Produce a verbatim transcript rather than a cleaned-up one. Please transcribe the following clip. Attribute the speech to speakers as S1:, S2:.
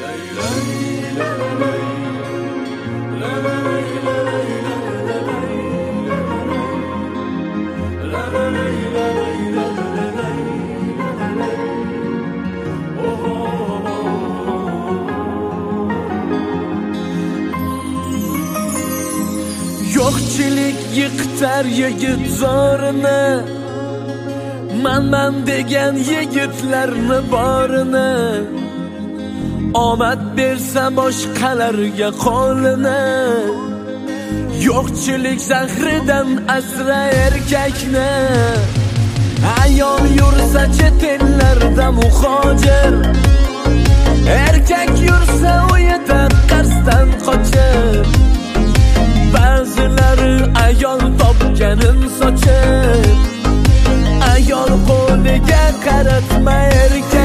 S1: Yo'qchilik yiqitar yigit zorini, man-man degan yigitlarni borini, omad bersa boshqalarga qo'lini. Yo'qchilik zahridan asra erkakni, ayol yursa chet ellarda muhojir, erkak yursa uyida qarsdan qochib. Ba'zilari ayol topganin sochib, ayol qo'liga qaratma erkak.